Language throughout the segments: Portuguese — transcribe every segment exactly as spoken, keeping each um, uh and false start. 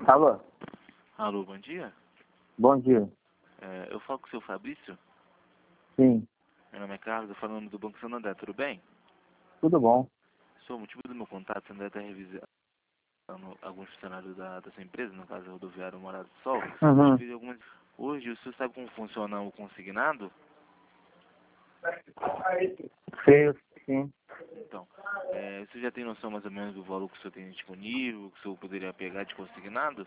Alô? Alô, bom dia. Bom dia. É, eu falo com o seu Fabrício. Sim. Meu nome é Carlos, eu falo no nome do Banco Santander, tudo bem? Tudo bom? Sou o motivo do meu contato, você deve estar revisando alguns funcionários da, da sua empresa, no caso rodoviário Morada do Sol. Uhum. Fiz algumas... Hoje, o senhor sabe como funciona o consignado? Sei, sim. Então, é, você já tem noção mais ou menos do valor que o senhor tem disponível, que o senhor poderia pegar de consignado?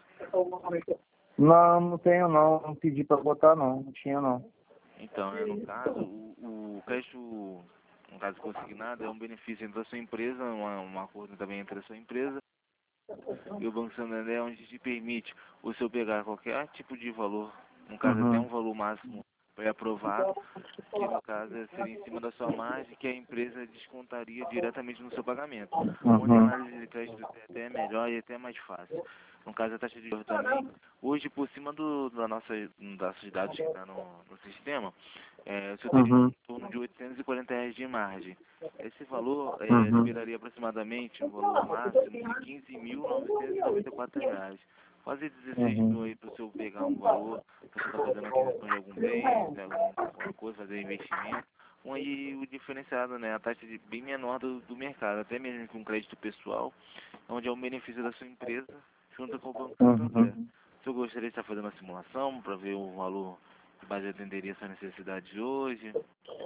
Não, não tenho não. Não pedi pra botar não. Não tinha não. Então, é, no caso, o, o crédito, no caso consignado, é um benefício entre a sua empresa, uma, um acordo também entre a sua empresa e o Banco Santander, onde te permite o senhor pegar qualquer tipo de valor, no caso até Uhum. um valor máximo pré-aprovado, que no caso seria em cima da sua margem, que a empresa descontaria diretamente no seu pagamento, onde a Uhum. análise de crédito é até melhor e até mais fácil. No caso, a taxa de juros também, hoje por cima do, da nossa, das dados que está no, no sistema, é, o senhor teria Uhum. em torno de oitocentos e quarenta reais de margem. Esse valor é, Uhum. liberaria aproximadamente um valor máximo de quinze mil novecentos e noventa e quatro reais. Quase dezesseis Uhum. mil aí para o senhor pegar um valor, para você estar fazendo aquisição de algum bem, de algum- alguma coisa, fazer investimento. Um aí o diferenciado, né? A taxa de bem menor do, do mercado, até mesmo com crédito pessoal, onde é um benefício da sua empresa, junto com o Banco Santander. Uhum. Se eu gostaria de estar fazendo uma simulação para ver o valor que mais atenderia essa necessidade de hoje.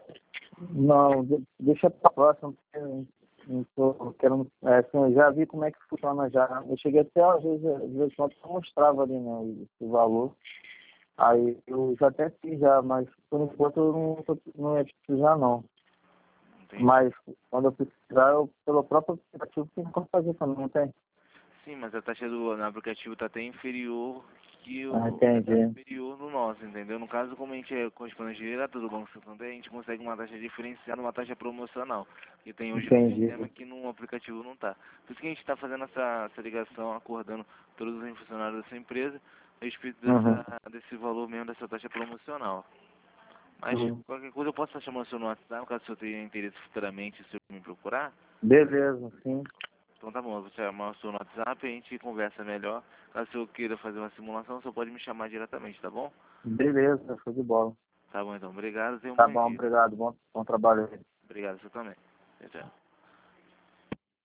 Não, de- deixa pra próxima. Porque eu não tô querendo, é, assim, eu já vi como é que funciona já. Eu cheguei até às vezes, às vezes quando eu mostrava ali, né, o, o valor. Aí eu já até fiz já, mas por enquanto eu não, tô- não ia precisar não. Entendi. Mas quando eu precisar, eu, pelo próprio aplicativo, tem como fazer também, não tem? Sim, mas a taxa do no aplicativo está até inferior que Ah, o entendi. inferior no nosso, entendeu? No caso, como a gente é correspondente direto do Banco Santander, a gente consegue uma taxa diferenciada, uma taxa promocional, que tem hoje no Entendi. sistema que no aplicativo não está. Por isso que a gente está fazendo essa, essa ligação, acordando todos os funcionários da sua empresa a respeito Uhum. dessa, desse valor mesmo, dessa taxa promocional. Mas Uhum. qualquer coisa eu posso estar chamando o senhor no WhatsApp, caso o senhor tenha interesse futuramente, se o senhor me procurar. Beleza, sim. Então tá bom, eu vou chamar o senhor no WhatsApp e a gente conversa melhor. Caso o senhor queira fazer uma simulação, o senhor pode me chamar diretamente, tá bom? Beleza, show de bola. Tá bom então, obrigado, tenha um Tá bom bom, dia. obrigado. Bom, bom trabalho aí. Obrigado, você também. Tchau, tchau.